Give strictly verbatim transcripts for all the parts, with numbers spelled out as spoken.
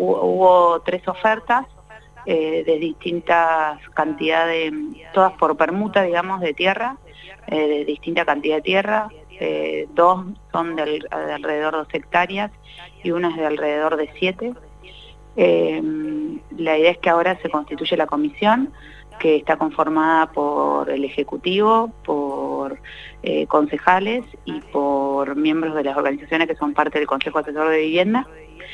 hubo tres ofertas eh, de distintas cantidades, todas por permuta, digamos, de tierra, eh, de distinta cantidad de tierra. Eh, dos son de, de alrededor de dos hectáreas y una es de alrededor de siete. Eh, la idea es que ahora se constituye la comisión, que está conformada por el Ejecutivo, por eh, concejales y por miembros de las organizaciones que son parte del Consejo Asesor de Vivienda,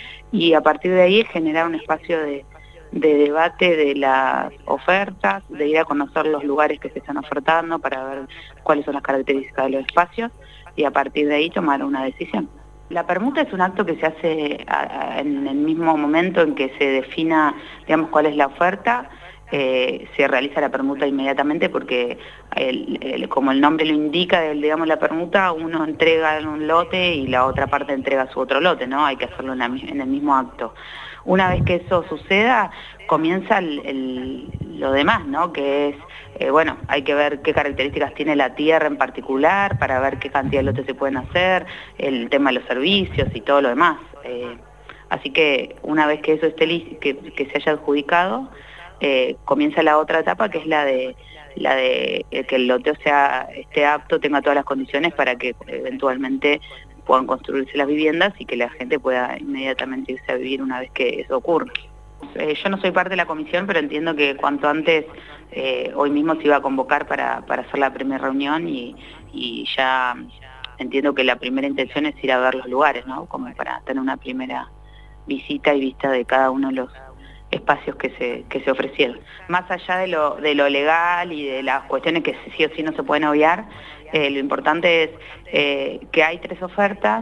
y a partir de ahí generar un espacio de, de debate de las ofertas, de ir a conocer los lugares que se están ofertando para ver cuáles son las características de los espacios y a partir de ahí tomar una decisión. La permuta es un acto que se hace a, a, en el mismo momento en que se defina, digamos, cuál es la oferta. Eh, se realiza la permuta inmediatamente porque, el, el, como el nombre lo indica, el, digamos, la permuta, uno entrega un lote y la otra parte entrega su otro lote, ¿no? Hay que hacerlo en, la, en el mismo acto. Una vez que eso suceda, comienza el, el, lo demás, ¿no? Que es, eh, bueno, hay que ver qué características tiene la tierra en particular para ver qué cantidad de lotes se pueden hacer, el tema de los servicios y todo lo demás. Eh, así que una vez que eso esté listo, que, que se haya adjudicado, Eh, comienza la otra etapa, que es la de la de eh, que el loteo sea esté apto, tenga todas las condiciones para que eventualmente puedan construirse las viviendas y que la gente pueda inmediatamente irse a vivir una vez que eso ocurra. Eh, yo no soy parte de la comisión, pero entiendo que cuanto antes, eh, hoy mismo se iba a convocar para, para hacer la primera reunión y, y ya entiendo que la primera intención es ir a ver los lugares, ¿no? Como para tener una primera visita y vista de cada uno de los espacios que se, que se ofrecieron. Más allá de lo, de lo legal y de las cuestiones que sí o sí no se pueden obviar, eh, lo importante es eh, que hay tres ofertas,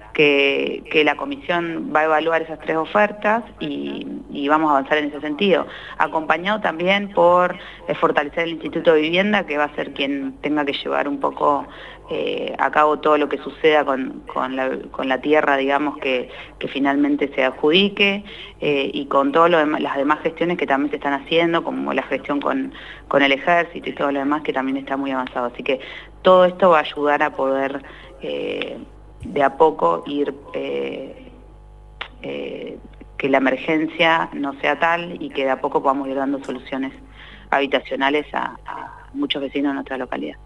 que, que la comisión va a evaluar esas tres ofertas y, y vamos a avanzar en ese sentido, acompañado también por eh, fortalecer el Instituto de Vivienda, que va a ser quien tenga que llevar un poco eh, a cabo todo lo que suceda con, con, la, con la tierra, digamos, que, que finalmente se adjudique, eh, y con todas las demás gestiones que también se están haciendo, como la gestión con, con el ejército y todo lo demás, que también está muy avanzado. Así que todo esto va a ayudar a poder eh, de a poco ir, eh, eh, que la emergencia no sea tal y que de a poco podamos ir dando soluciones habitacionales a, a muchos vecinos de nuestra localidad.